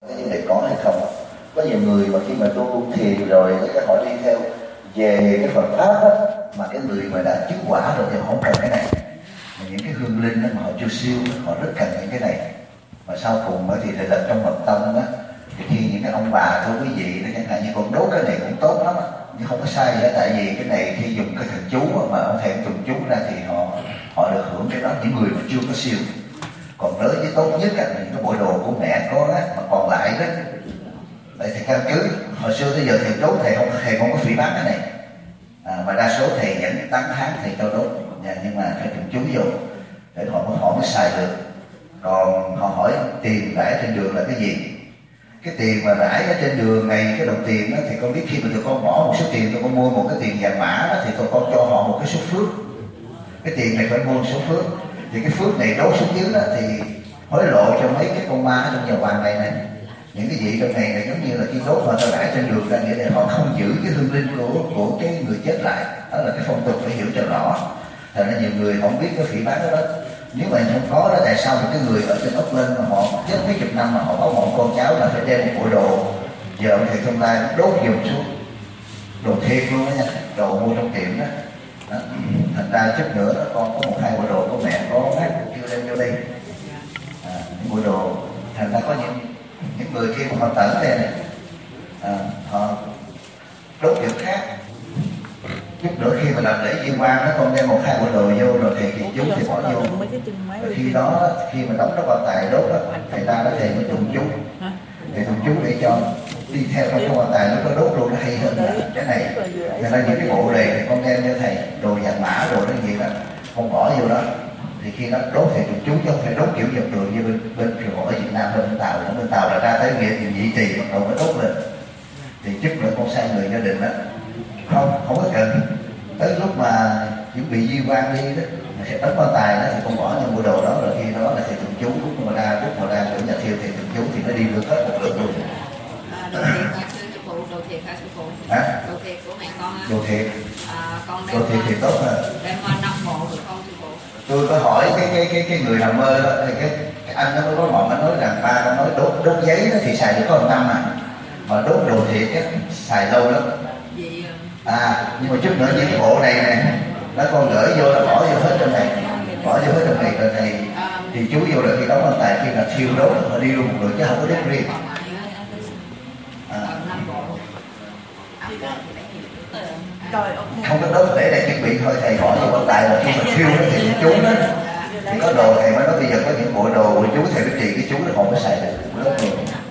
cái vấn đề có hay không. Có nhiều người mà khi mà tu thiền rồi cái họ đi theo về cái Phật pháp á, mà cái người mà đã chứng quả rồi thì họ không cần cái này. Mà những cái hương linh đó mà họ chưa siêu, họ rất cần những cái này. Mà sau cùng thì là trong mật tông á, thì khi những cái ông bà thưa quý vị nó chẳng hạn như con đốt cái này cũng tốt lắm, nhưng không có sai nữa. Tại vì cái này khi dùng cái thần chú mà ông thầy dùng chú ra thì họ được hưởng cái đó, những người mà chưa có siêu. Còn đối với tốt nhất là những cái bộ đồ của mẹ có đó, mà còn lại đó, vậy thì căn cứ hồi xưa tới giờ thầy đốt, thầy không có phỉ bán cái này, mà đa số thầy vẫn tăng tháng thầy cho đốt, nhưng mà phải trùng chú vô để họ mới xài được. Còn họ hỏi tiền rải trên đường là cái gì? Cái tiền mà rải ở trên đường này, cái đồng tiền đó, thì con biết khi mà tụi con bỏ một số tiền, tụi con mua một cái tiền vàng mã đó, thì tụi con cho họ một cái số phước. Cái tiền này phải mua một số phước, thì cái phước này đốt xuống dưới đó thì hối lộ cho mấy cái con ma trong nhà hoàng này. Những cái gì trong này là giống như là khi đốt mà ta rải trên đường ra, nghĩa là họ không giữ cái hương linh của cái người chết lại. Đó là cái phong tục phải hiểu cho rõ. Thành ra nhiều người không biết cái phỉ bán đó. Nếu mà không có đó, tại sao một cái người ở trên ốc lên mà họ chết mấy chục năm mà họ có một con cháu là phải đem một bộ đồ, giờ ông thầy Thông Lai đốt dùng xuống đồ thiệt luôn đó nha, đồ mua trong tiệm đó. Thành ra chút nữa đó, con có một hai bộ đồ của mẹ có mát kêu đem vô đây, những bộ đồ. Thành ra có những người khi mà họ tẩn đây này, họ đốt việc khác. Chút nữa khi mà làm lễ diên quan nó con đem một hai bộ đồ vô rồi thầy thì chú thì bỏ vô. Rồi khi đó khi mà đóng nó quan tài đốt đó, thầy ta nó thầy mới tụng chú, thầy tụng chú để cho đi theo trong cái quan tài nó có đốt luôn, nó hay hơn là cái này. Nên là những cái bộ này thì con đem cho thầy, đồ vàng mã đồ cái gì là không bỏ vô đó. Thì khi nó đốt thầy tụng chú chứ không phải đốt kiểu dọc đường như bên kiểu ở Việt Nam, bên Tàu là ra tới nghĩa thì vị trì bắt đầu mới đốt lên. Thì chút nữa con sai người gia đình đó không có cần. Tới lúc mà chuẩn bị di quan đi đó, mình sẽ đóng quan tài đó thì con bỏ những bộ đồ đó, rồi khi đó là thầy tụng chú, lúc mà ra chỗ nhà thiêu thầy tụng chú thì nó đi được hết một lượt luôn. Đồ thiệt hả sư phụ? Hả? Đồ thiệt của mẹ con á. Đồ thiệt. Con đồ thiệt thì tốt hơn. Đem 5 bộ được không sư phụ? Tôi có hỏi cái người làm mơ đó, thì cái anh nó có mộng, anh nói rằng ba con nói đốt giấy đó thì xài được có 1 năm mà đốt đồ thiệt á xài lâu lắm. Nhưng mà chút nữa những cái bộ này nè, nó con gửi vô là bỏ vô hết trong này, rồi này thì chú vô được khi đóng quan tài, khi là thiêu đốt họ đi luôn một lượt chứ không có đốt riêng. Không có đốt để chuẩn bị thôi, thầy bỏ vô quan tài là khi mà thiêu nó thì chú đó thì có đồ. Thầy mới nói bây giờ có những bộ đồ của chú thầy mới trị cái chú là không có xài được, đốt được.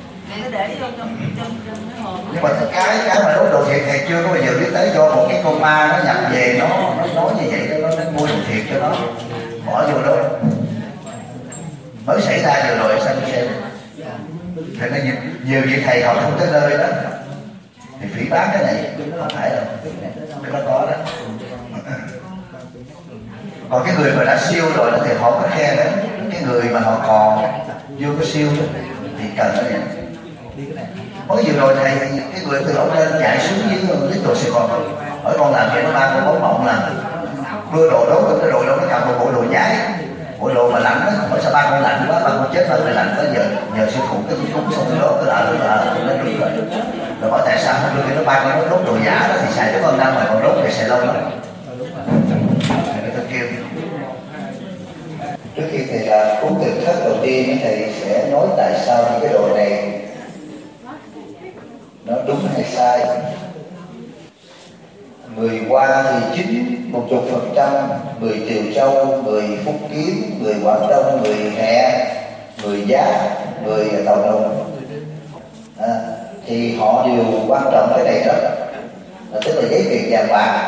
Nhưng mà cái mà đốt đồ thiệt thầy chưa có bao giờ biết tới, do một cái con ma nó nhập về, nó nói như vậy đó, nó mua đồ thiệt cho nó bỏ vô đó. Mới xảy ra vừa rồi sao tôi xem. Thì nó nhiều vị thầy họ không tới nơi đó thì phỉ bán cái này không phải đâu, cái đó có đó. Còn cái người mà đã siêu rồi đó thì họ có khen đó. Cái người mà họ còn chưa có siêu đó thì cần cái này. Mới vừa rồi thầy, cái người từ ổng lên chạy xuống dưới tòa Sài Gòn hỏi con làm vậy, nó ba con bóng mộng là đưa đồ đốt cái đồ đâu, nó cầm một bộ đồ giấy, bộ đồ mà lạnh đó. Hỏi sao ba con lạnh quá, ba con chết ba con lạnh quá, nhờ sư phụ cái cúng xong cái đó cái là nó đúng rồi. Rồi hỏi tại sao không đưa cái nó ba con nó đốt đồ giả đó thì xài tới con năm mà còn đốt thì xài lâu lắm. Trước khi thầy làm cúng từ thất đầu tiên, thầy sẽ nói tại sao những cái đồ này nó đúng hay sai. Người Hoa thì 90%, người Tiều Châu, người Phúc Kiến, người Quảng Đông, người Hẹ, người Giáp, người Tàu Nùng, thì họ đều quan trọng cái này đó, tức là giấy tiền vàng bạc.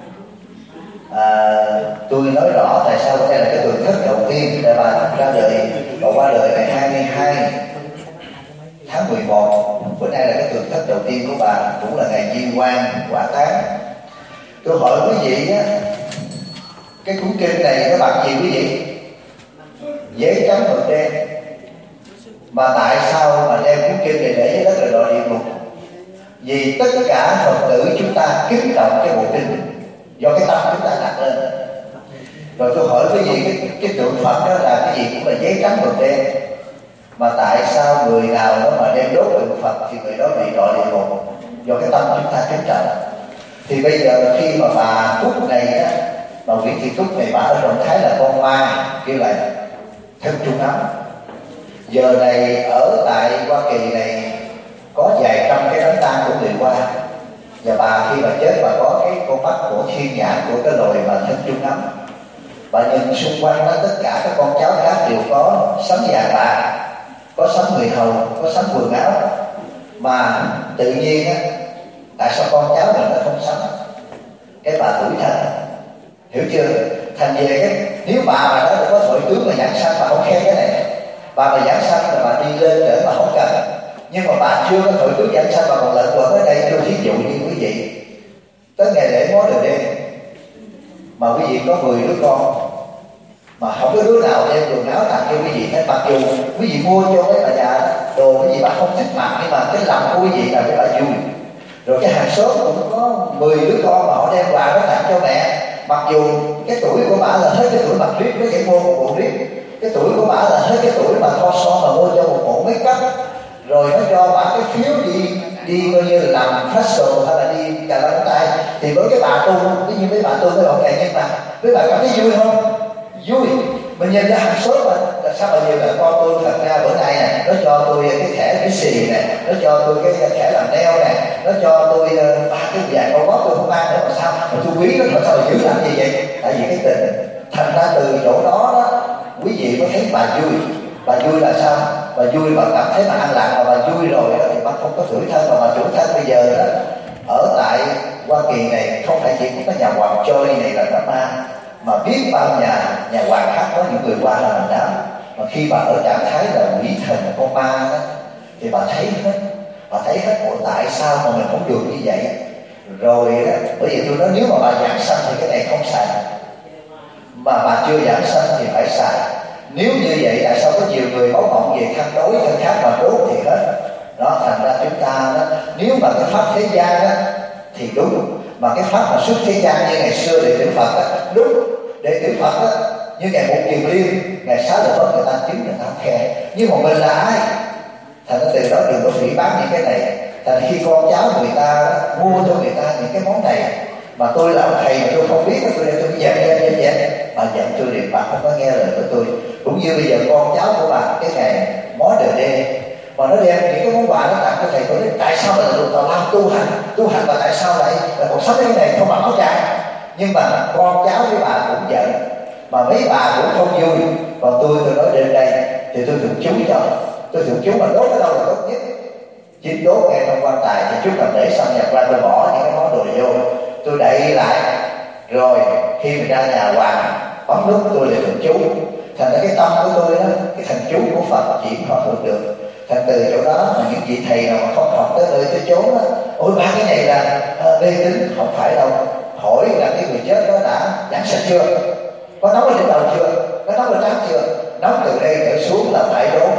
Tôi nói rõ tại sao đây là cái tượng thất đầu tiên. Đại bà ra đời, bà qua đời ngày 22 tháng 11. Bữa nay là cái tượng thất đầu tiên của bà, cũng là ngày Diên Quan quả tháng. Tôi hỏi quý vị á, cái cuốn kinh này nó bằng gì quý vị? Giấy trắng mực đen. Mà tại sao mà đem cuốn kinh này để dưới đất là đòi địa ngục? Vì tất cả Phật tử chúng ta kính trọng cái bộ kinh do cái tâm chúng ta đặt lên. Rồi tôi hỏi quý vị, cái tượng Phật đó là cái gì? Cũng là giấy trắng mực đen. Mà tại sao người nào đó mà đem đốt tượng Phật thì người đó bị đọa địa ngục, do cái tâm chúng ta kém trần. Thì bây giờ khi mà bà Cúc này á, bà Nguyễn Thị Cúc này, bà ở trạng thái là con ma, kêu là thân trung ấm. Giờ này ở tại Hoa Kỳ này có vài trăm cái đám tang của người Hoa, và bà khi mà chết bà có cái con mắt của thiên nhãn của cái loài mà thân trung ấm. Bà nhìn xung quanh đó, tất cả các con cháu khác đều có sắm vàng bạc, có sắm người hầu, có sắm quần áo, mà tự nhiên á, tại sao con cháu mình nó không sắm? Cái bà tuổi thân, hiểu chưa? Thành về cái nếu bà mà đã được có thổi tướng mà giảng sanh, bà không khen cái này. Bà mà giảng sanh là bà đi lên để mà không cần, nhưng mà bà chưa có thổi tướng giảng sanh, bà còn lợn quẩn ở đây. Tôi thí dụ như quý vị tới ngày lễ Mó Đời Đêm mà quý vị có 10 đứa con mà không có đứa nào đem quần áo tặng cho quý vị hết, mặc dù quý vị mua cho cái bà già đồ quý vị bà không thích mặc, nhưng mà cái lòng của quý vị là cái bà vui. Rồi cái hàng xóm cũng có 10 đứa con mà họ đem quà nó tặng cho mẹ, mặc dù cái tuổi của bà là hết cái tuổi mặc riết mới phải mua một bộ riết, cái tuổi của bà là hết cái tuổi mà thoa son mà mua cho một bộ make up, rồi nó cho bà cái phiếu đi coi như là làm facial hay là đi cà lăng tay. Thì với cái bà tu, cái như mấy bà tu cái bọn này, nhưng mà mấy bà cảm thấy vui không? Vui. Mình nhìn ra hàng số mà là sao mà nhiều là con tôi thật ra bữa nay nè, nó cho tôi cái thẻ cái xì nè, nó cho tôi cái thẻ làm nail nè, nó cho tôi ba cái vài con bóp tôi không ăn nữa, mà sao mà tôi quý nó, mà sao mà giữ làm gì vậy? Tại vì cái tình. Thành ra từ chỗ đó quý vị có thấy bà vui. Bà vui là sao? Bà vui bà cảm thấy mà an lạc, mà bà vui rồi đó thì bà không có tuổi thân. Mà tuổi thân bây giờ đó ở tại Hoa Kỳ này không phải chỉ có cái nhà Hoàng Choi này là Đám Ma, mà biết bao nhà hoàng khác có những người qua là làm đám. Mà khi bà ở trạng thái là quỷ thần con ma đó, thì bà thấy hết bộ tại sao mà mình không được như vậy. Rồi đó, bởi vì tôi nói nếu mà bà giảng sanh thì cái này không xài, mà bà chưa giảng sanh thì phải xài. Nếu như vậy tại sao có nhiều người báo mộng về thân đối thân khác mà đốt thì hết đó. Thành ra chúng ta đó, nếu mà cái pháp thế gian đó thì đúng, mà cái pháp mà xuất thế gian như ngày xưa đệ tử Phật đó, đúng. Đệ tử Phật đó, như ngày Một Kiền Liên, ngày Xá Lợi Phất người ta chứng người ta không khen. Nhưng mà mình là ai? Thành ra từ đó đừng có phỉ bán những cái này. Thành khi con cháu người ta mua cho người ta những cái món này, mà tôi là ông thầy mà tôi không biết, tôi đem tôi dẹp bà giận tôi liền, bà không có nghe lời của tôi. Cũng như bây giờ con cháu của bà cái ngày Mó Đời Đêm mà nó đem những cái món quà nó tặng cho thầy, tôi nói tại sao mà được tào lao tu hành mà tại sao lại là còn sống cái này không mặc áo trai. Nhưng mà con cháu với bà cũng giận, mà mấy bà cũng không vui. Còn tôi nói đến đây thì tôi thường chú cho, tôi thường chú mà đốt ở đâu là tốt nhất. Chính đốt ngay trong quan tài thì chút làm để xong nhập ra tôi bỏ những cái món đồ vô, tôi đậy lại, rồi khi mình ra nhà hoàng bấm nút tôi lại thường chú. Thành ra cái tâm của tôi đó, cái thần chú của Phật chỉ họ hưởng được. Thành từ chỗ đó mà những vị thầy nào mà không học tới nơi tới chốn đó, ôi ba cái này là mê tín, không phải đâu. Hỏi là cái người chết đó đã giảng sanh chưa, có nóng ở trên đầu chưa, có nóng ở trán chưa. Nóng từ đây trở xuống là phải đốt,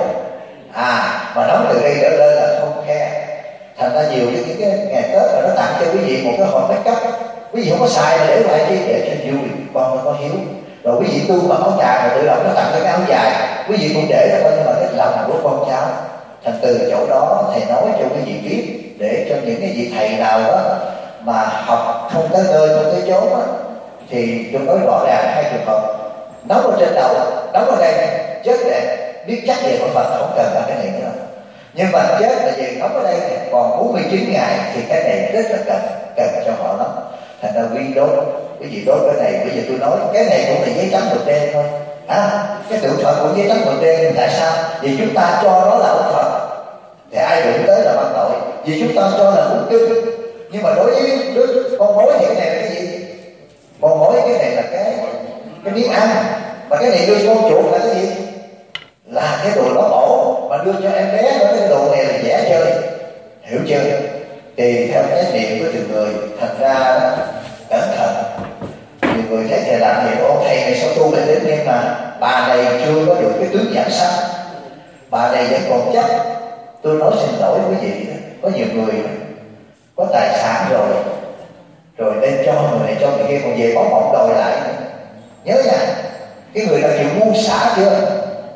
mà nóng từ đây trở lên là không khe. Thành ra nhiều những cái ngày Tết mà nó tặng cho quý vị một cái hộp make up, quý vị không có xài mà để lại chi, để cho vui, con nó có hiếu. Rồi quý vị tu mà áo dài mà tự động nó tặng cái áo dài, quý vị cũng để đó, nhưng mà cái lòng của con cháu. Thành từ chỗ đó thầy nói cho quý vị biết, để cho những cái vị thầy nào đó mà học không tới nơi không tới chốn đó, thì tôi nói rõ ràng hai trường hợp: nóng ở trên đầu, nóng ở đây, chết để biết chắc về Phật không cần làm cái này nữa. Nhưng mà chết là về nóng ở đây còn 49 ngày thì cái này rất là cần cho họ lắm. Thành ra quy đốt, cái gì đốt cái này. Bây giờ tôi nói cái này cũng là giấy trắng mực đen thôi. Cái tượng Phật cũng giấy trắng mực đen. Tại sao? Vì chúng ta cho nó là ông Phật thì ai đụng tới là phạm tội. Vì chúng ta cho là muốn kinh. Nhưng mà đối với con mối thì cái này là cái gì? Con mối cái này là cái miếng ăn, mà cái này đưa con chuột là cái gì? Là cái đồ đó bổ, mà đưa cho em bé đó, cái đồ này là dễ chơi, hiểu chưa? Thì theo cái niệm của từng người. Thành ra cẩn thận. Nhiều người thấy thầy làm vậy, ông thầy này sao tu lại đến, nhưng mà bà này chưa có được cái tướng giảng sanh, bà này vẫn còn chấp. Tôi nói xin lỗi quý vị, có nhiều người có tài sản rồi nên cho người này cho người kia, còn về có mộng đòi lại. Nhớ nha, cái người nào chịu buông xả chưa?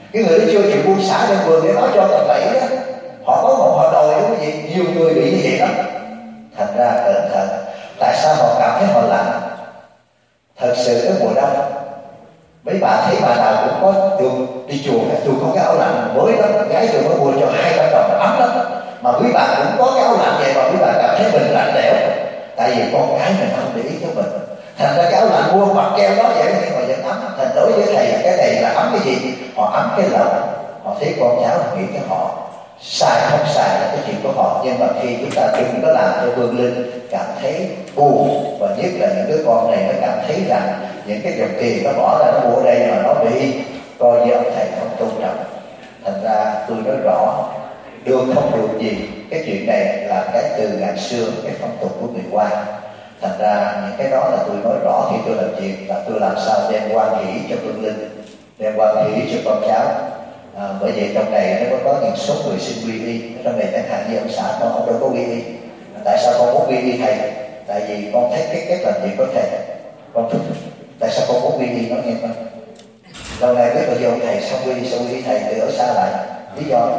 Cái người đó chưa chịu buông xả trong vườn để nói cho tầm bậy đó, họ có một họ đòi đúng không vậy? Nhiều người bị như vậy lắm. Thành ra cẩn thận. Tại sao họ cảm thấy họ lạnh? Thật sự cái mùa đông mấy bà thấy bà nào cũng có được đi chùa, tôi có cái áo lạnh mới lắm, gái tôi mới mua cho 200 đồng ấm lắm, mà quý bà cũng có cái áo lạnh vậy mà quý bà cảm thấy mình lạnh lẽo, tại vì con gái mình không để ý cho mình. Thành ra cái áo lạnh mua mặc keo đó vậy nhưng mà vẫn ấm. Thành đối với thầy cái này là ấm cái gì? Họ ấm cái lòng, họ thấy con cháu nghĩ cho họ, sai không sai là cái chuyện của họ, nhưng mà khi chúng ta đừng có làm cho Vương Linh cảm thấy buồn, và nhất là những đứa con này nó cảm thấy rằng những cái dòng tiền nó bỏ ra nó mua đây mà nó bị coi như ông thầy không tôn trọng. Thành ra tôi nói rõ được không được gì, cái chuyện này là cái từ ngày xưa, cái phong tục của người Hoa. Thành ra những cái đó là tôi nói rõ khi tôi làm việc, là tôi làm sao đem quan hỷ cho Vương Linh, đem quan hỷ cho con cháu. Bởi vậy trong này nó có những số người xin quy y. Trong này chẳng hạn như ông xã con đâu có quy y. Tại sao con muốn quy y thầy? Tại vì con thấy cái cách làm việc của thầy con thích. Tại sao con muốn quy y? Nói nghe con. Lâu nay biết bao nhiêu ông thầy xong quy y thầy thì ở xa lại. Lý do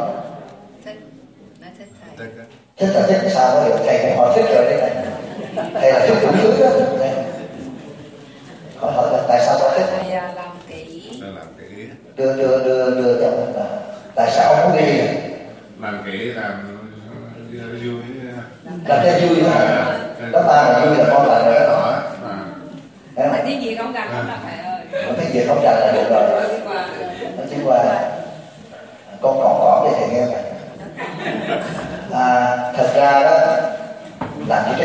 thích là thích cái sao nó được, thầy cũng hỏi thích rồi đấy này. Thầy là thích đủ thứ đó. Hỏi là tại sao con thích? Làm kỹ. Đưa cho ông là tại sao ông muốn đi? Làm kỹ làm vui. Làm cho vui thôi. Đó là vui là con làm rồi đó. Mà tiếng gì không cần lắm là thầy ơi. Tiếng gì không cần là được rồi. Nó chỉ qua con còn để thầy nghe vậy. Thật ra đó, làm như trái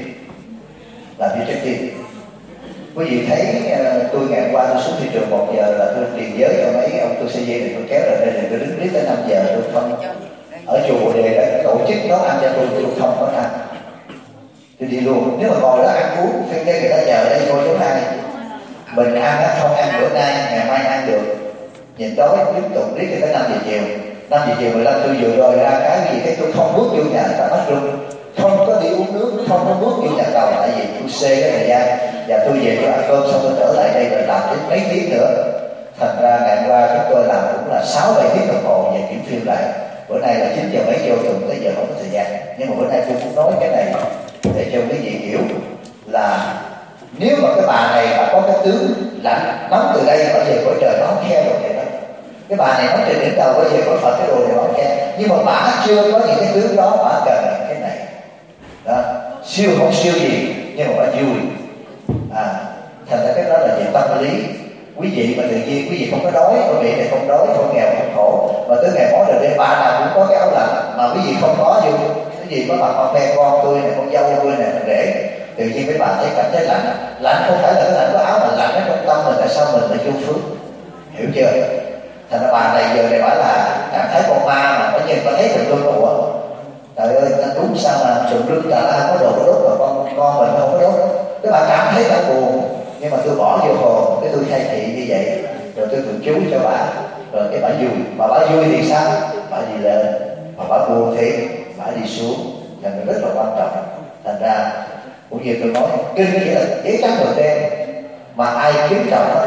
tim. Quý vị thấy tôi ngày qua tôi xuống thị trường 1 giờ là tôi truyền giới cho mấy ông tôi xây dựng thì tôi kéo ra đây thì tôi đứng biết tới 5 giờ tôi không ở chùa để tổ chức nấu ăn cho tôi không có ăn, tôi đi luôn. Nếu mà ngồi đó ăn uống phải nghe người ta nhờ đây coi chỗ này mình ăn không ăn bữa nay ngày mai ăn được, nhìn đói tiếp tục biết tới 5 giờ chiều 15 tôi vừa rồi ra cái gì cái tôi không bước vô nhà cả mắt run, không có đi uống nước, không có bước vô nhà cầu, tại vì tôi xê cái thời gian và tôi về tôi ăn cơm xong tôi trở lại đây rồi làm đến mấy tiếng nữa. Thành ra ngày hôm qua chúng tôi làm cũng là 6-7 tiếng đồng hồ về kiểm phim lại. Bữa nay là 9 giờ mấy vô tuần tới giờ không có thời gian, nhưng mà bữa nay tôi muốn nói cái này để cho quý vị hiểu là nếu mà cái bà này mà có cái tướng lạnh nóng từ đây bây giờ cõi trời nó không khe rồi vậy đó. Cái bà này nói trên đỉnh đầu bây giờ có Phật cái đồ này nó khe, nhưng mà bà chưa có những cái tướng đó, bà cần cái này đó. Siêu không siêu gì nhưng mà bà vui. Thành ra cái đó là về tâm lý. Quý vị mà tự nhiên quý vị không có đói, quý vị này không đói, không nghèo, không khổ, mà tới ngày mối rồi đây bà nào cũng có cái áo lạnh mà quý vị không có vô cái gì có mặt con phe con tôi này, con dâu tôi này để tự nhiên mấy bà thấy cảm thấy lạnh không phải là cái lạnh có áo mà lạnh ở trong tâm mình, tại sao mình lại vô phước, hiểu chưa? Thành ra bà này giờ này bảo là cảm thấy con ma mà có nhìn có thấy tùm lum của trời ơi ta đúng sao mà tùm lum là ai có đồ có đốt mà con mình không có đốt. Các bạn cảm thấy ta buồn nhưng mà tôi bỏ vô hồn cái tôi thay thị như vậy rồi tôi thường chú cho bà rồi cái bà vui, mà bà vui thì sao? Bà đi lên, mà bà buồn thì bà đi xuống, là rất là quan trọng. Thành ra cũng như tôi nói kinh cái gì là giấy trắng mực đen, mà ai kiếm chồng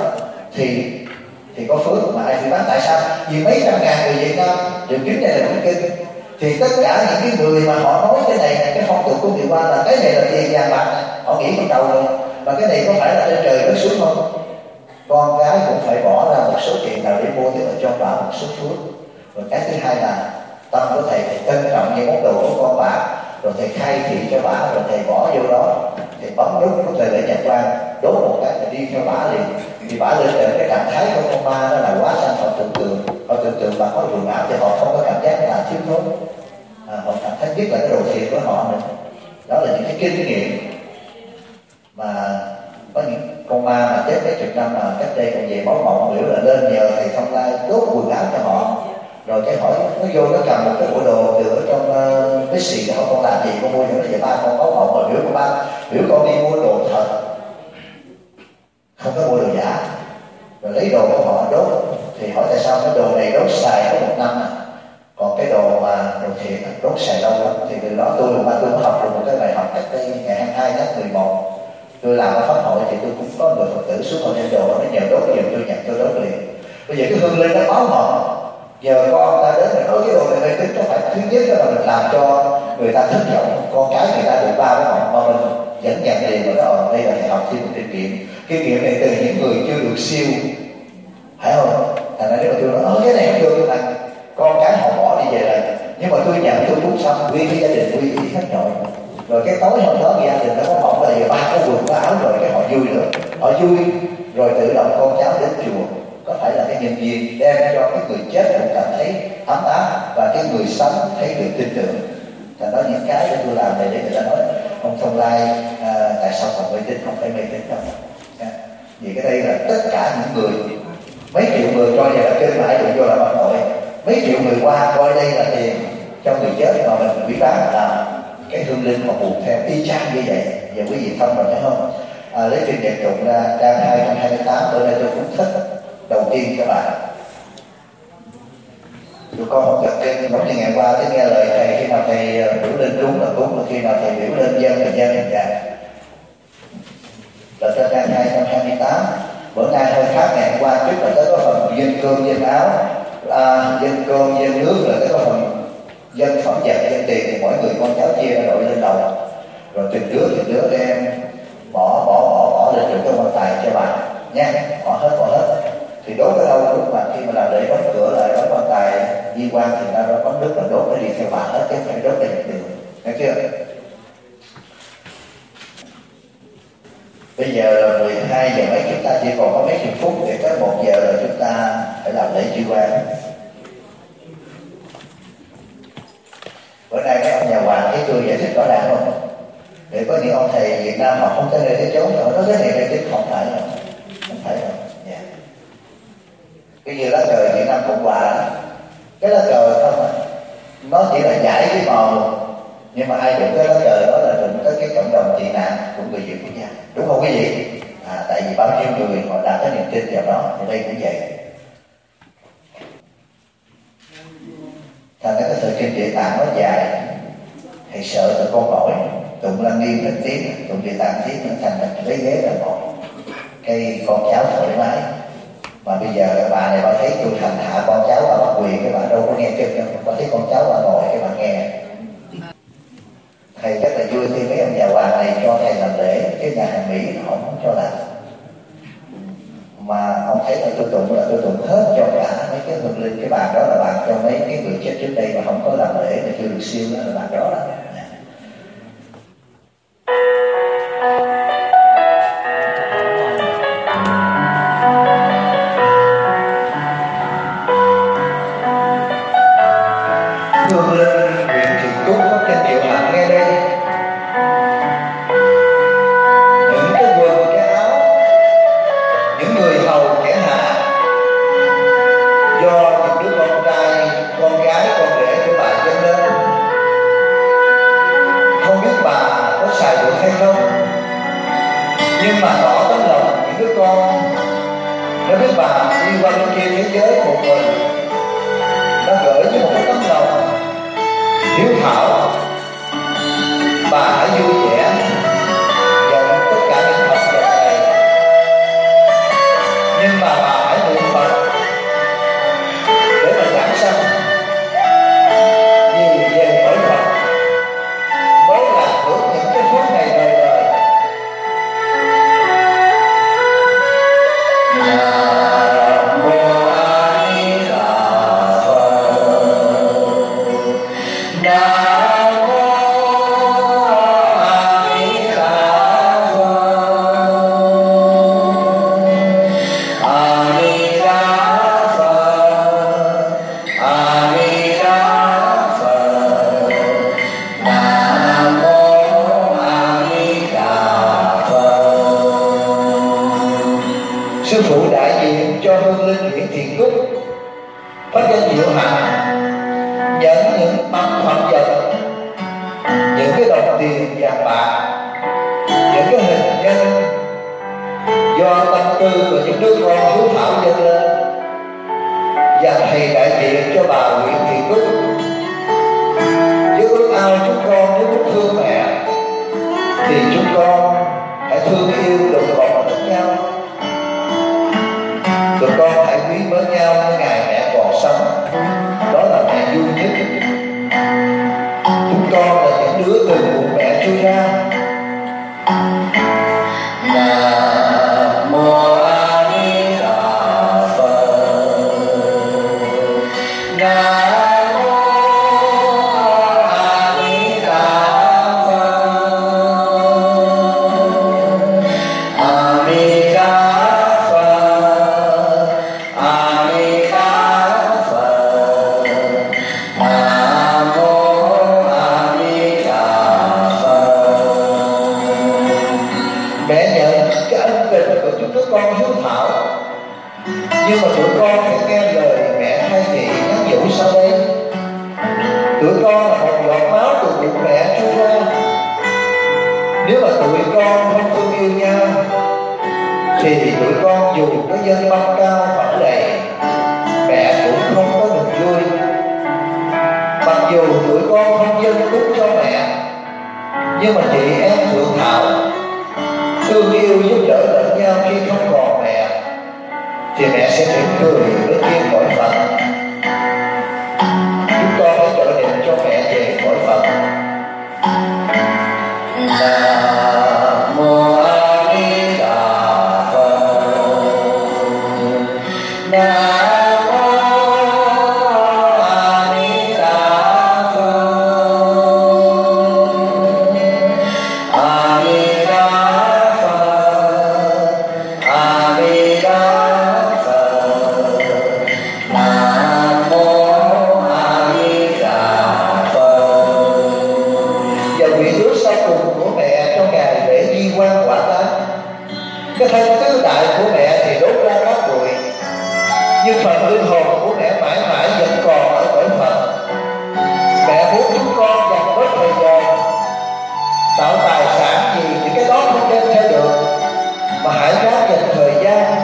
thì có phước, mà ai thì bán. Tại sao? Vì mấy trăm ngàn người Việt Nam đều kiếm đây là cũng kinh, thì tất cả những cái người mà họ nói cái này cái phong tục của người Hoa là cái này là tiền vàng bạc, họ nghĩ trong đầu rồi, mà cái này có phải là trên trời nó xuống không? Con gái cũng phải bỏ ra một số tiền nào để mua thì cho bà một số phước. Rồi cái thứ hai là tâm của thầy trân trọng những món đồ của con bà, rồi thầy khai thị cho bà, rồi thầy bỏ vô đó, thầy bấm nút của thầy để nhạc quan đốt một cái thì đi theo bà liền. Thì bà lên đến cái trạng thái của con ma đó là quá sanh. Họ tưởng tượng bà có quần áo thì họ không có cảm giác là thiếu thốn, họ cảm thấy biết là cái đồ thiệt của họ nữa. Đó là những cái kinh nghiệm mà có những con ma mà chết mấy chục năm mà cách đây còn về máu mộng biểu là lên nhờ thầy Thông Lai đốt quần áo cho họ, rồi cái hỏi nó vô nó cầm một cái bộ đồ từ ở trong cái xì đó, con làm gì con mua cho nó về ba con máu mộng, mà biểu của ba biểu con đi mua đồ thật không có mua đồ giả, rồi lấy đồ của họ đốt. Thì hỏi tại sao cái đồ này đốt xài có 1 năm còn cái đồ mà đồ thiệt đốt xài lâu lắm. Thì từ đó tôi cũng học được một cái bài học cách đây ngày 22 tháng 11 tôi làm ở pháp hội thì tôi cũng có người Phật tử xuống hội trên đồ, nó nhờ đốt giùm tôi, nhận tôi đốt liền. Bây giờ cái hương linh nó báo họ giờ con ta đến mình nói cái đồ này mê tín, có phải thứ nhất là mình làm cho người ta thất vọng, con cái người ta được ba cái học mà mình vẫn nhận liền rồi đó. Đây là thầy học thêm một kinh nghiệm này từ những người chưa được siêu, phải không? Thành ra nếu mà tôi nói cái này không được là con cái họ bỏ đi về rồi, nhưng mà tôi nhận tôi cúng xong quy cái gia đình quy y hết nội, rồi cái tối hôm đó gia đình nó có mộng là giờ ba có quần có áo rồi, cái họ vui nữa, họ vui rồi tự động con cháu đến chùa. Có phải là cái nhân viên đem cho cái người chết cũng cảm thấy ấm áp và cái người sống thấy được tin tưởng. Thành đó những cái để tôi làm này để người ta nói ông Thông Lai tại sao còn mê tín, không phải mê tín đâu. Vì cái đây là tất cả những người, mấy triệu người coi vậy là trên mãi đụng vô là phạm tội, mấy triệu người qua coi đây là tiền cho người chết mà mình bị bán là cái hương linh mà buộc theo y chang như vậy. Giờ quý vị thông rồi phải không? Lấy phim Nhật Dụng ra trang 228 bữa nay tôi cũng thích. Đầu tiên các bạn, tụi con học tập trên giống như ngày qua tới nghe lời thầy, khi nào thầy biểu lên đúng là đúng, là khi nào thầy biểu lên dân là dân dạ. Là trên trang 228. Bữa nay hơi khác ngày hôm qua, trước là tới có phần dân cơm dân áo, dân cơm dân nước, là tới có phần dân phẩm vật dân tiền, thì mỗi người con cháu chia ra đội lên đầu, rồi từng đứa đem bỏ lên được cái quan tài cho bạn nha, bỏ hết. Thì đốt ở đâu lúc mà khi mà làm lễ đóng cửa lại đóng quan tài di quan thì ta đó có nước là đốt cái đi theo bà hết, chứ phải đốt cái được đường, nghe chưa? Bây giờ là 12 giờ mấy, chúng ta chỉ còn có mấy chục phút để tới 1 giờ rồi chúng ta phải làm lễ di quan. Bữa nay mấy ông nhà hoàng thấy tôi giải thích rõ ràng không? Để có những ông thầy Việt Nam họ không tới đây tới chốn, họ nói cái này là chứ không phải đâu. Cái như lá cờ Việt Nam Cộng Hòa, cái lá cờ không, nó chỉ là giải cái màu, nhưng mà ai đụng cái lá cờ đó là đụng tới cái cộng đồng tị nạn của người Việt quốc gia, đúng không quý vị? Tại vì bao nhiêu người họ đã có niềm tin vào đó, thì đây cũng vậy. Thành ra cái thời kinh Địa Tạng nó dài, thầy sợ tụi con mỏi, tụng Lăng Nghiêm lên tiếng, tụng Địa Tạng tiếng, nó thành lấy ghế là mỏi, cái con cháu thoải mái. Mà bây giờ bà này bà thấy tôi hành hạ con cháu, bà bắt quyền, cái bà đâu có nghe chân đâu, bà thấy con cháu bà ngồi cái bà nghe. Thầy rất là vui khi mấy ông nhà hoàng này cho thầy làm lễ, cái nhà hàng Mỹ họ không cho làm. Mà ông thấy là tôi tụng hết cho cả mấy cái hương linh, cái bàn đó là bàn cho mấy cái người chết trước đây mà không có làm lễ mà chưa được siêu, đó là bàn đó đó. Hương linh huyện Thiện Túc có danh hiệu hạnh nghe đây. Những cái quần cái áo, những người hầu kẻ hạ, do những đứa con trai, con gái, con rể của bà dâng lên. Không biết bà có xài được hay không, nhưng mà tỏ tấm lòng những đứa con. Nó biết bà đi qua bên kia thế giới một mình, nó gửi với một cái tấm lòng hiếu thảo. Bà hãy vui vẻ nhận tất cả những vật vật này, nhưng mà bà hãy niệm Phật để mà giảng sanh. Vì về bởi Phật mới là hưởng những cái phước này đời đời. Sư phụ đại diện cho hương linh huyện Thiện Túc có danh hiệu hạnh, nhận những món phẩm vật, những cái đồng tiền vàng bạc, những cái hình nhân do tâm tư của những đứa con hiếu thảo dâng lên. Và thầy đại diện cho bà huyện Thiện Túc với ước ao chúng con nếu muốn thương mẹ thì chúng con hãy thương yêu đùm bọc lẫn nhau, tụi con hãy quý mến nhau. đứa từ bụng mẹ chui ra. Nam mô A Di Đà Phật. Nam mô A Di Đà Phật. A Di Đà Phật. A Di Đà Phật. Nam mô A Di Đà Phật. Mẹ nhận cái ân tình của chúng đứa con hiếu thảo, nhưng mà tụi con phải nghe lời mẹ thay thị nhắn nhủ sau đây. Tụi con là một giọt máu từ bụng mẹ trôi ra. Nếu mà tụi con không thương yêu nhau thì tụi con dù có dân băng cao phẳng đầy, mẹ cũng không có được vui. Mặc dù tụi con không dân cúng cho mẹ, nhưng mà chị em thượng thảo thương yêu giúp đỡ lẫn nhau khi không còn mẹ, thì mẹ sẽ mỉm cười với thiên cõi Phật. Chúng con hãy trợ niệm cho mẹ về cõi Phật. Nam mô A Di Đà Phật. Nam mô A Di Đà Phật. A Di Đà Phật. A Di Đà Phật. Nam mô A Di Đà Phật. Và vị đứa sau cùng của mẹ trong ngày lễ di quan quả táng, cái thân tứ đại của mẹ thì đốt ra cát bụi, nhưng phần linh hồn của mẹ mãi mãi vẫn còn ở cõi Phật. Mẹ muốn chúng con dành bớt thời gian tạo tài sản gì thì cái đó không đem theo được, mà hãy ráng dành thời gian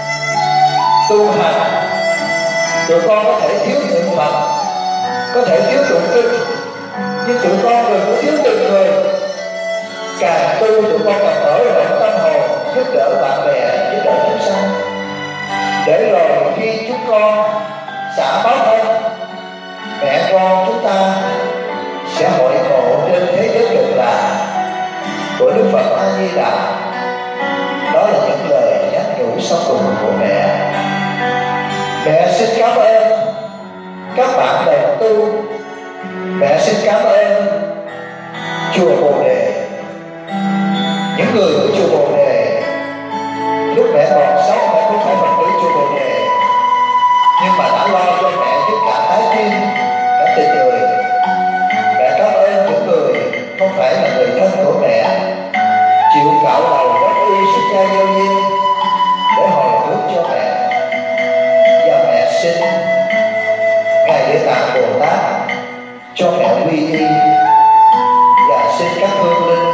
tu hành. Tụi con có thể thiếu niệm Phật, có thể thiếu tụng kinh, nhưng tụi con đừng có thiếu tình người. Càng tu tụi con càng mở rộng tâm hồn, giúp đỡ bạn bè, giúp đỡ chúng sanh, để rồi khi chúng con xả báo thân, mẹ con chúng ta sẽ hội ngộ trên thế giới cực lạc của Đức Phật A Di Đà. Đó là những lời nhắn nhủ sau cùng của mẹ. Mẹ xin cảm ơn các bạn đồng tu. Mẹ xin cảm ơn chùa Bồ Đề, những người của chùa Bồ Đề. Lúc mẹ còn sống mẹ không phải Phật tử chùa Bồ Đề, nhưng mà đã lo cho mẹ tất cả trái tim, cả tình người. Mẹ cảm ơn những người không phải là người thân của mẹ, chịu cạo đầu đắp y xuất gia vô duyên để hồi hướng cho mẹ. Và mẹ xin Ngài Địa Tạng Bồ Tát cho mẹ quy y, và xin các hương linh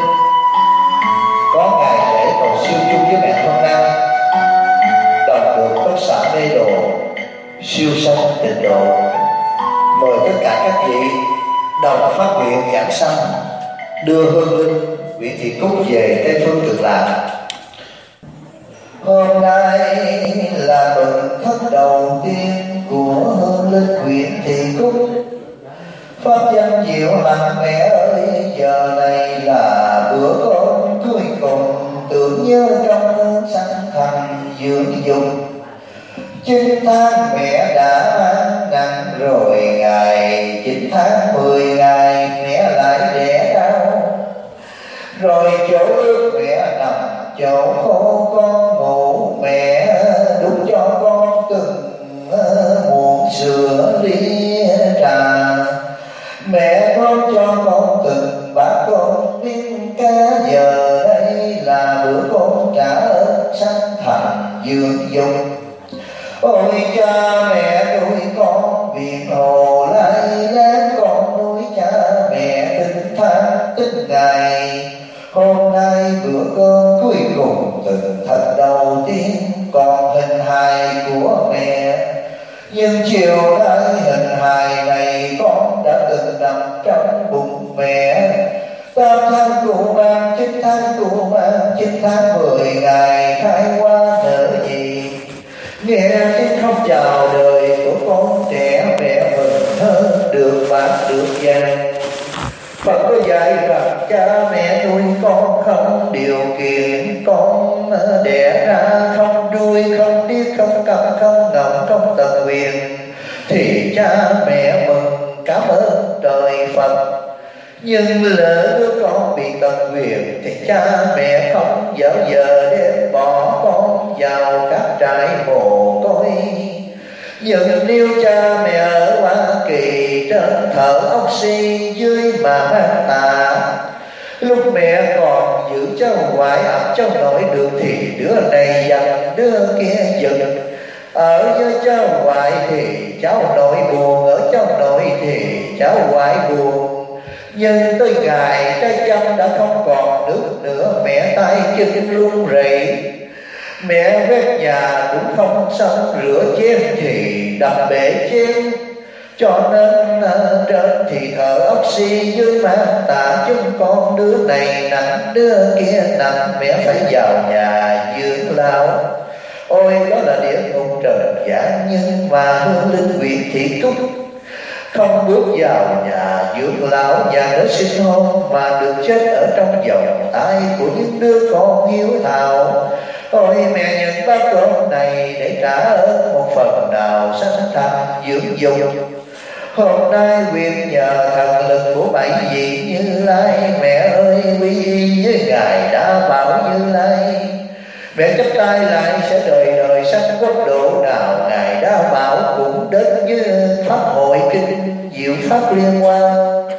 có ngày lễ cầu siêu chung với mẹ hôm nay đồng được tất xả mê độ, siêu sanh tịnh độ. Mời tất cả các vị đồng phát nguyện giảng sanh, đưa hương linh Nguyễn Thị Cúc về Tây Phương Cực Lạc. Hôm nay là mừng khất đầu tiên của hương linh Nguyễn Thị Cúc. Pháp danh diệu hạnh mẹ ơi, giờ này là bữa con cuối cùng, tưởng nhớ trong sanh thành dưỡng dùng. 9 tháng mẹ đã mang nặng rồi, ngày 9 tháng 10 ngày mẹ lại đẻ đau. Rồi chỗ ước mẹ nằm, chỗ khô con ngủ, mẹ đút cho con từng muỗng sữa ly trà. Mẹ con cho con từng bát con viên cá, giờ đây là bữa con trả ơn sanh thành dưỡng dùng. Ôi cha mẹ nuôi con biển hồ lai láng, con nuôi cha mẹ tinh tháng tinh ngày. Hôm nay bữa cơm cuối cùng từng thật đầu tiên, còn hình hài của mẹ. Nhưng chiều nay hình hài này con đã từng nằm trong bụng mẹ. 8 tháng cụ mang, 9 tháng cụ mang, 9 tháng 10 ngày khai hoa nở gì. Nghe tiếng khóc chào đời của con trẻ, mẹ mừng hơn được bạc được vàng. Phật có dạy rằng cha mẹ nuôi con không điều kiện, con đẻ ra không đuôi, không điếc, không câm, không ngọng, không tận quyền, thì cha mẹ mừng cảm ơn trời Phật. Nhưng lỡ đứa con bị tận quyền thì cha mẹ không dở dờ đem bỏ con vào các trại mồ côi. Nhưng nếu cha mẹ ở Hoa Kỳ trên thở oxy dưới mà mang tà, lúc mẹ còn giữ cháu ngoại ẵm cháu nội được thì đứa này dằn đứa kia giật. Ở với cháu ngoại thì cháu nội buồn, ở cháu nội thì cháu ngoại buồn. Nhưng tới ngày trái chân đã không còn nước nữa, mẹ tay chân run rẩy, mẹ quét nhà cũng không xong, rửa chén thì đập bể chén. Cho nên trên thì thở oxy, dưới mang tà chúng con đứa này nặng đứa kia nặng, mẹ phải vào nhà dưỡng lao. Ôi đó là địa ngục trần gian, nhưng mà hương linh huyện Thị Túc không bước vào nhà dưỡng lão, nhà để sinh hôn, mà được chết ở trong vòng tay của những đứa con hiếu thảo. Ôi mẹ nhận bác con này để trả ơn một phần nào sanh thành dưỡng dục. Hôm nay nguyện nhờ thần lực của bảy vị Như Lai, mẹ ơi quy y với ngài đã bảo Như Lai. Mẹ chắp tay lại sẽ đời đời sanh quốc độ nào, ngài đã bảo cũng đến như pháp hội kinh diệu pháp liên quan.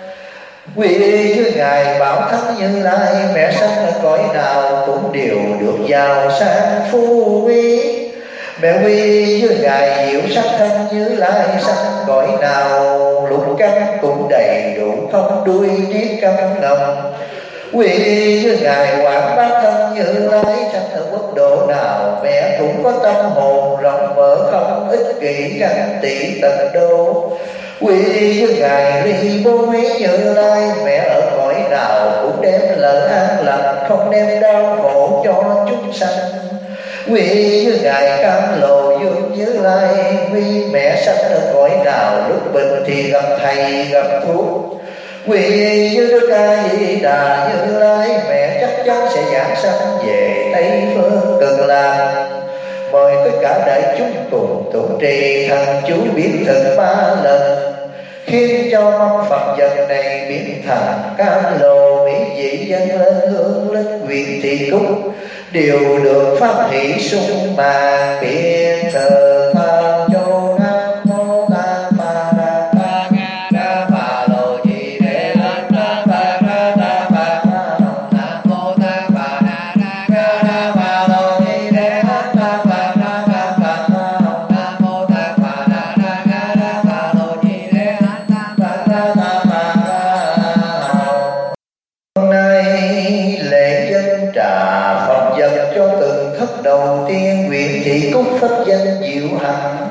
Quy y với ngài bảo thánh Như Lai, mẹ sanh ở cõi nào cũng đều được giàu sang phú quý. Mẹ quy y với ngài diệu sắc thân Như Lai, sanh cõi nào lục căn cũng đầy đủ, không đuôi điếc câm ngầm. Quy y với ngài quảng bác thân Như Lai, sanh ở quốc độ nào mẹ cũng có tâm hồn rộng mở, không ích kỷ ganh tị tận đô. Quy y với ngài ly vô quý Như Lai, mẹ ở cõi nào cũng đem lợi an lành, không đem đau khổ cho chúng sanh. Quy y với ngài Cam Lồ Dương Như Lai, quy mẹ sanh ở cõi nào lúc bệnh thì gặp thầy gặp thuốc. Quy y với Đức A Di Đà Như Lai, mẹ chắc chắn sẽ giảng sanh về Tây Phương Cực Lạc. Mời tất cả đại chúng cùng tụng trì thần chú biến thực 3 lần, khiến cho mong Phật vật này biến thành Cam Lồ mỹ vị dâng lên hương linh huyện Thị Cúc, đều được pháp hỷ sung mãn biến thờ tham châu Nam Mô Ta Ma Ra Ta Nga Đa Bà Lô Di Đê Lát Ta Bà Ra Ta Bà Nam Mô Ta Bà Na Na Ga Đa Bà Lô Di Đê Lát Ta Bà Ra Ta Bà Nam Mô Ta Bà Na Na Ga Đa Bà Lô Di Đê Lát Ta Bà Ra Ta Bà. Hôm nay lễ dân trà Phật vật cho từng thức đầu tiên huyện Thị Cúc pháp danh diệu hạnh.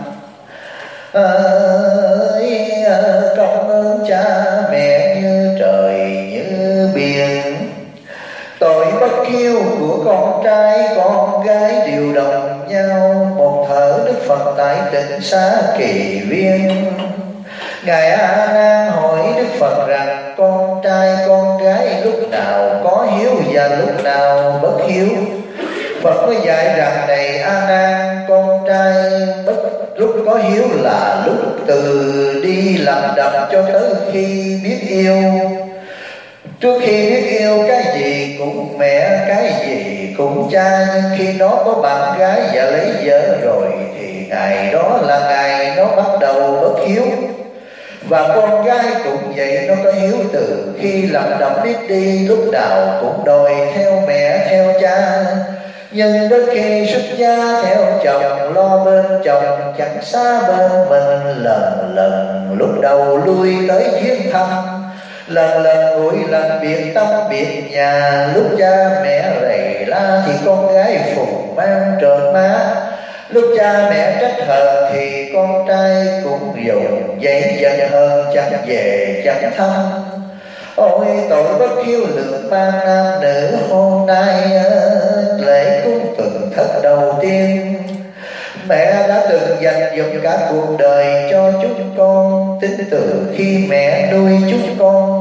Công ơn cha mẹ như trời như biển, tội bất hiếu của con trai con gái đều đồng nhau. Một thở Đức Phật tại Tịnh Xá Kỳ Viên, ngài A Nan hỏi Đức Phật rằng con trai con gái lúc nào có hiếu và lúc nào bất hiếu. Phật có dạy rằng này A Nan, con trai lúc có hiếu là lúc từ đi làm đầm cho tới khi biết yêu. Trước khi biết yêu cái gì cũng mẹ, cái gì cũng cha, nhưng khi nó có bạn gái và lấy vợ rồi thì ngày đó là ngày nó bắt đầu bất hiếu. Và con gái cũng vậy, nó có hiếu từ khi làm đậm biết đi, lúc nào cũng đòi theo mẹ theo cha. Nhưng đến khi xuất gia theo chồng, lo bên chồng chẳng xa bên mình. Lần lần lúc đầu lui tới viếng thăm, lần lần nguội lần biệt tâm biệt nhà. Lúc cha mẹ rầy la thì con gái phùng mang trợn má, lúc cha mẹ trách hờn thì con trai cũng dùng giấy giận hơn, chẳng về chẳng thăm. Ôi tội bất hiếu lượng mang nam nữ, hôm nay lễ cúng tuần thất đầu tiên, mẹ đã từng dành dụm cả cuộc đời cho chúng con. Tính từ khi mẹ nuôi chúng con, từ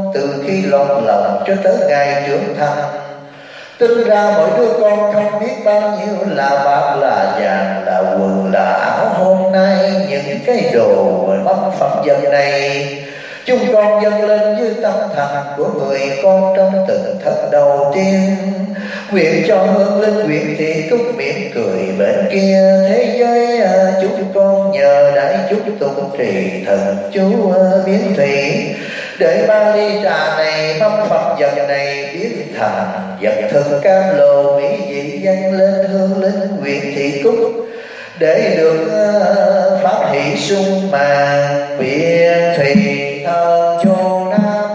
khi lọt lòng cho tới ngày trưởng thành. Tính ra mỗi đứa con không biết bao nhiêu là bạc là vàng là quần là áo. Hôm nay những cái đồ mâm phẩm vật này chúng con dâng lên với tâm thành của người con trong từng thất đầu tiên. Nguyện cho hương linh nguyện thì cúc mỉm cười bên kia thế giới. Chúng con nhờ đại chúc tụng trì thần chú biến thủy, để ba ly trà này mâm phẩm vật này biến thành vật thực cam lồ mỹ vị dâng lên hương linh nguyện thị cúc, để được pháp hỷ sung màn biện thủy thờ cho nam